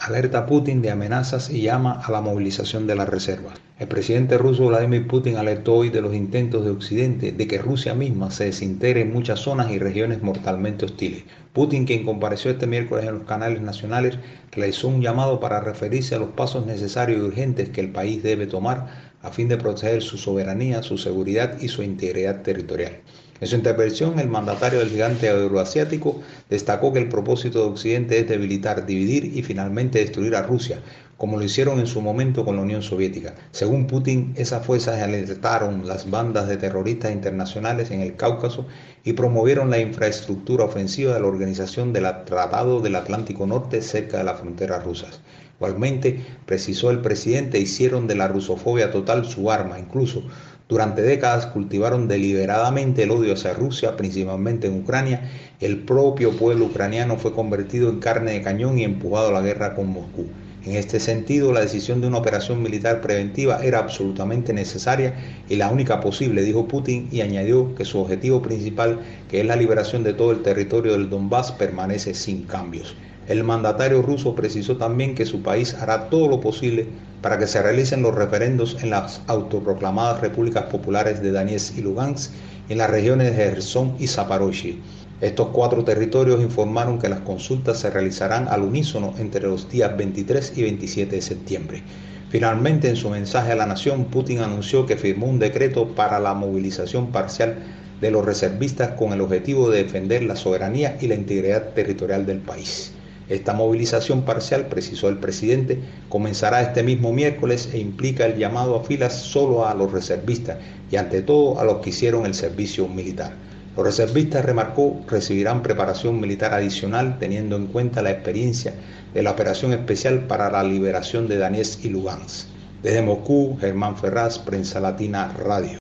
Alerta a Putin de amenazas y llama a la movilización de las reservas. El presidente ruso Vladimir Putin alertó hoy de los intentos de Occidente de que Rusia misma se desintegre en muchas zonas y regiones mortalmente hostiles. Putin, quien compareció este miércoles en los canales nacionales, realizó un llamado para referirse a los pasos necesarios y urgentes que el país debe tomar a fin de proteger su soberanía, su seguridad y su integridad territorial. En su intervención, el mandatario del gigante euroasiático destacó que el propósito de Occidente es debilitar, dividir y finalmente destruir a Rusia, como lo hicieron en su momento con la Unión Soviética. Según Putin, esas fuerzas alertaron las bandas de terroristas internacionales en el Cáucaso y promovieron la infraestructura ofensiva de la Organización del Tratado del Atlántico Norte cerca de las fronteras rusas. Igualmente, precisó el presidente, hicieron de la rusofobia total su arma, incluso durante décadas cultivaron deliberadamente el odio hacia Rusia, principalmente en Ucrania. El propio pueblo ucraniano fue convertido en carne de cañón y empujado a la guerra con Moscú. En este sentido, la decisión de una operación militar preventiva era absolutamente necesaria y la única posible, dijo Putin, y añadió que su objetivo principal, que es la liberación de todo el territorio del Donbass, permanece sin cambios. El mandatario ruso precisó también que su país hará todo lo posible para que se realicen los referendos en las autoproclamadas repúblicas populares de Donetsk y Lugansk, en las regiones de Jersón y Zaporozhye. Estos cuatro territorios informaron que las consultas se realizarán al unísono entre los días 23 y 27 de septiembre. Finalmente, en su mensaje a la nación, Putin anunció que firmó un decreto para la movilización parcial de los reservistas con el objetivo de defender la soberanía y la integridad territorial del país. Esta movilización parcial, precisó el presidente, comenzará este mismo miércoles e implica el llamado a filas solo a los reservistas y ante todo a los que hicieron el servicio militar. Los reservistas, remarcó, recibirán preparación militar adicional teniendo en cuenta la experiencia de la operación especial para la liberación de Donetsk y Lugansk. Desde Moscú, Germán Ferraz, Prensa Latina Radio.